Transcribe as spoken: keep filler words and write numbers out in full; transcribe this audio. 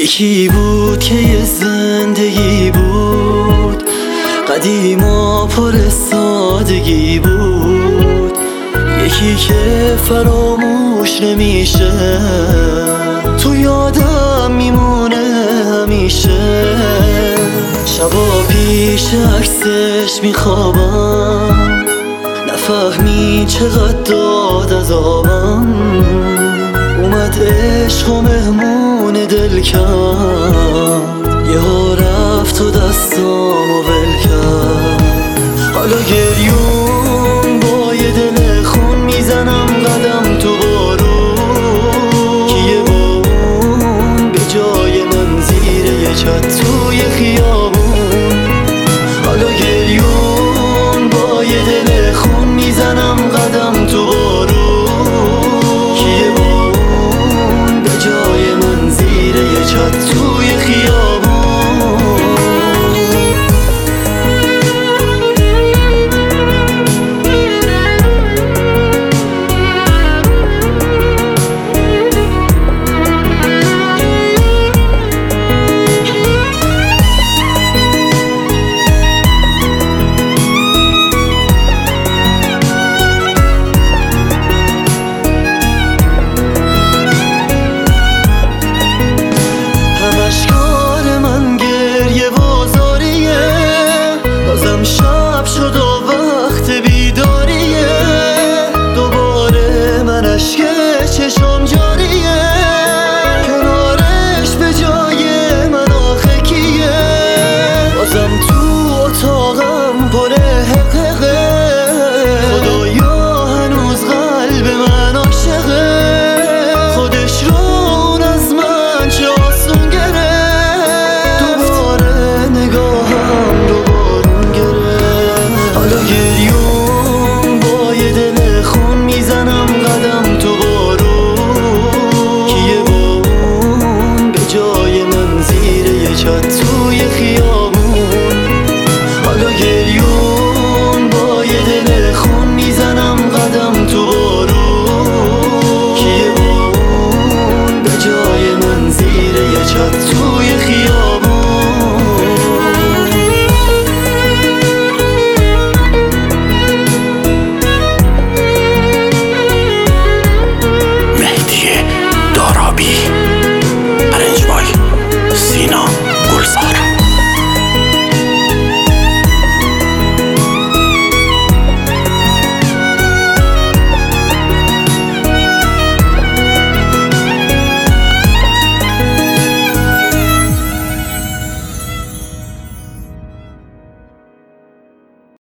یکی بود که یه زندگی بود، قدیما پر سادگی بود. یکی که فراموش نمیشه، تو یادم میمونه همیشه. شبا پیش عکسش میخوابم، نفهمی چقدر داد از آبم. اومد عشق و مهمون دل کرد، یهو رفت و دستان